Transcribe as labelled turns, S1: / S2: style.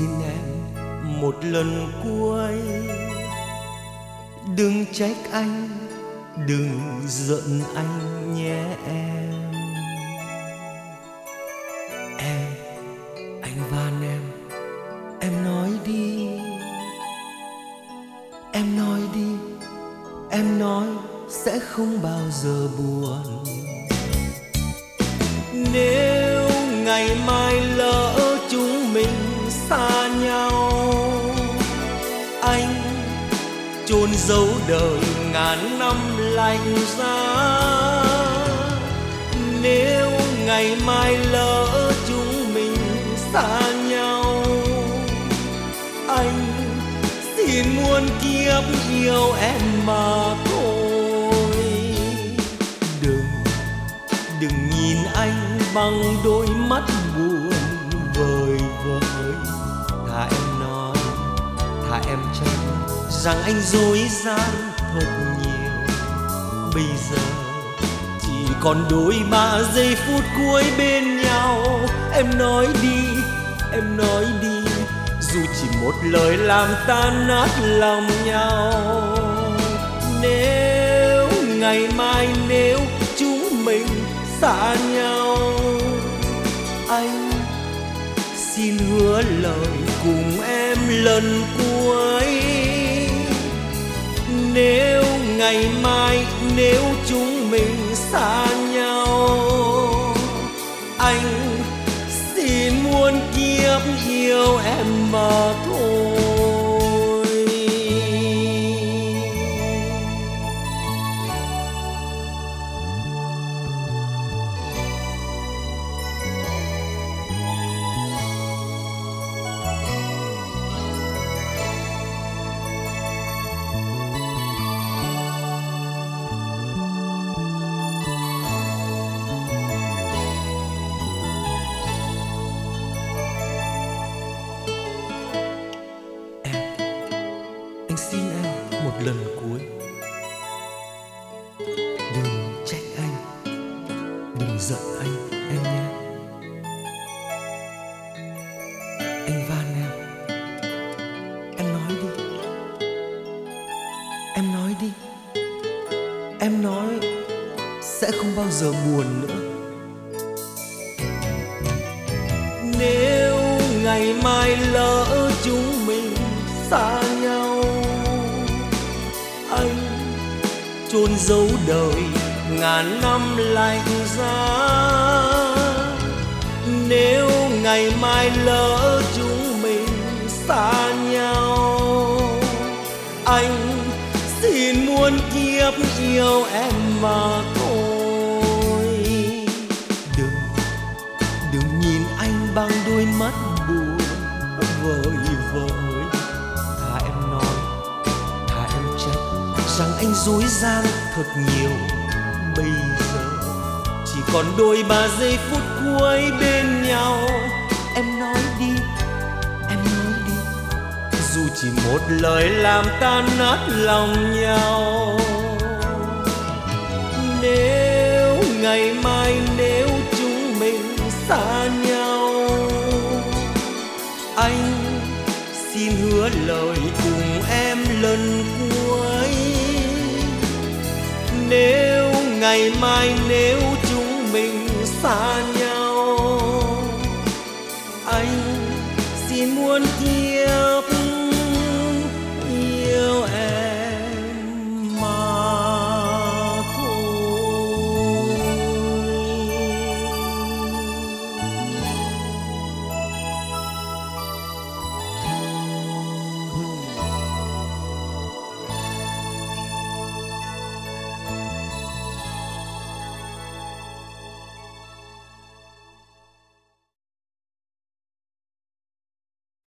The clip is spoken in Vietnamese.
S1: xin em một lần cuối, đừng trách anh, đừng giận anh nhé em. Anh van em nói đi, em nói đi, em nói sẽ không bao giờ buồn. Nếu ngày mai lỡ chúng mình xa nhau, anh chôn giấu đời ngàn năm lạnh giá. Nếu ngày mai lỡ chúng mình xa nhau, anh xin muôn kiếp yêu em mà thôi. Đừng nhìn anh bằng đôi mắt buồn vời vợi. Thà em trách rằng anh dối gian thật nhiều. Bây giờ chỉ còn đôi ba giây phút cuối bên nhau. Em nói đi, dù chỉ một lời làm tan nát lòng nhau. Nếu ngày mai nếu chúng mình xa nhau, anh xin hứa lời cùng em lần cuối. Nếu ngày mai nếu chúng mình xa nhau, anh xin muôn kiếp yêu em mà thôi. Anh xin em một lần cuối, đừng trách anh, đừng giận anh em nhé. Anh van em nói đi, em nói đi, em nói sẽ không bao giờ buồn nữa. Nếu ngày mai lỡ chúng mình xa nhau, anh chôn giấu đời ngàn năm lạnh giá. Nếu ngày mai lỡ chúng mình xa nhau, anh xin muôn kiếp yêu em mà thôi. Đừng nhìn anh bằng đôi mắt buồn vời vợi. Thà em trách rằng anh dối gian thật nhiều. Bây giờ chỉ còn đôi ba giây phút cuối bên nhau. Em nói đi, dù chỉ một lời làm tan nát lòng nhau. Nếu ngày mai nếu chúng mình xa nhau, anh xin hứa lời cùng em lần cuối. Nếu ngày mai nếu chúng mình xa nhau, anh xin muôn kiếp